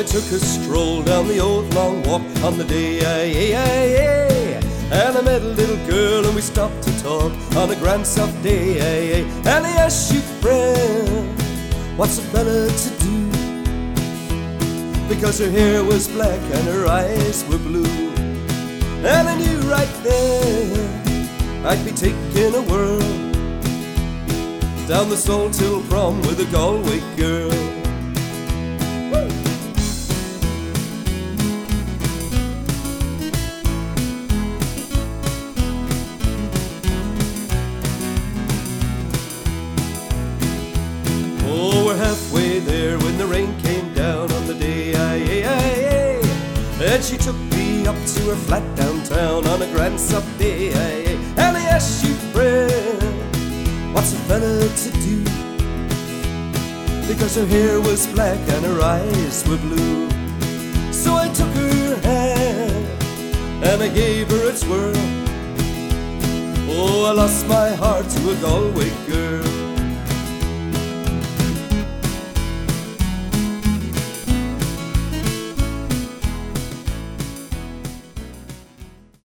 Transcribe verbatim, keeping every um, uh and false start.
I took a stroll down the old long walk on the day, aye, aye, aye, and I met a little girl and we stopped to talk on a grand soft day, aye, aye. And I asked you, friend, what's a fella to do? Because her hair was black and her eyes were blue. And I knew right then I'd be taking a whirl down the Salthill prom with a Galway girl. Oh, we're halfway there when the rain came down on the day, aye, aye, aye. And she took me up to her flat downtown on a grand soft day, aye, aye. And I asked you, friend, what's a fella to do? Because her hair was black and her eyes were blue. So I took her hand and I gave her a twirl. Oh, I lost my heart to a Galway girl.